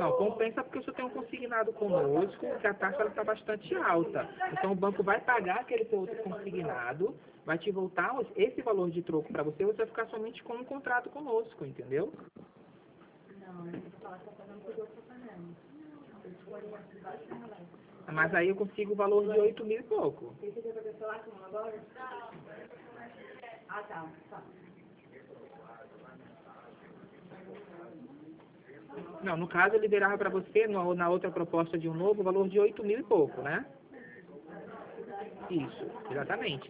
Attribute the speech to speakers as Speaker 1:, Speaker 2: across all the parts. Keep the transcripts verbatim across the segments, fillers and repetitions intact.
Speaker 1: Não, compensa porque você tem um consignado conosco, que a taxa está bastante alta. Então o banco vai pagar aquele seu outro consignado, vai te voltar esse valor de troco para você, você vai ficar somente com um contrato conosco, entendeu?
Speaker 2: Não, eu falar que tá pagando por outro pagando. Eles foram aqui debaixo da relógio.
Speaker 1: Mas aí eu consigo o valor de oito mil e pouco.
Speaker 2: Você quer fazer o celular com agora? Ah, tá. Tá.
Speaker 1: Não, no caso eu liberava para você, no, na outra proposta de um novo, o valor de oito mil e pouco, né? Isso, exatamente.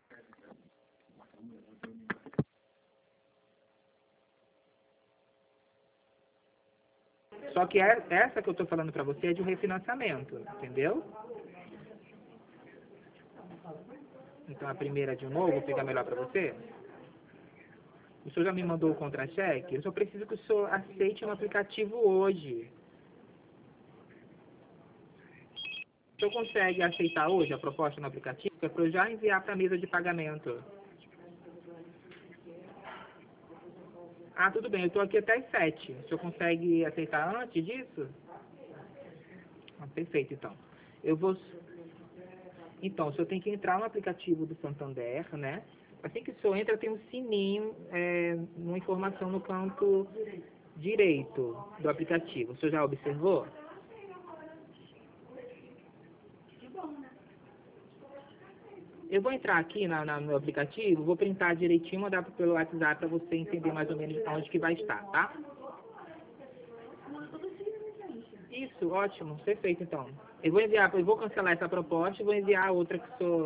Speaker 1: Só que é- essa que eu estou falando para você é de um refinanciamento, entendeu? Então a primeira de um novo fica melhor para você? O senhor já me mandou o contra-cheque? Eu só preciso que o senhor aceite no aplicativo hoje. O senhor consegue aceitar hoje a proposta no aplicativo? É para eu já enviar para a mesa de pagamento. Ah, tudo bem, eu estou aqui até às sete. O senhor consegue aceitar antes disso? Ah, perfeito, então. Eu vou... Então, o senhor tem que entrar no aplicativo do Santander, né? Assim que o senhor entra, tem um sininho, é, uma informação no canto direito do aplicativo. O senhor já observou? Eu vou entrar aqui na, na- no aplicativo, vou printar direitinho e mandar pelo WhatsApp para você entender mais ou menos onde que vai estar, tá? Isso, ótimo, perfeito então. Eu vou enviar, eu vou cancelar essa proposta e vou enviar a outra que o senhor...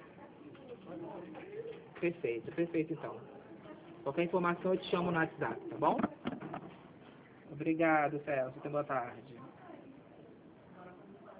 Speaker 1: Perfeito, perfeito então. Qualquer informação eu te chamo no WhatsApp, tá bom? Obrigado, Celso. Boa tarde.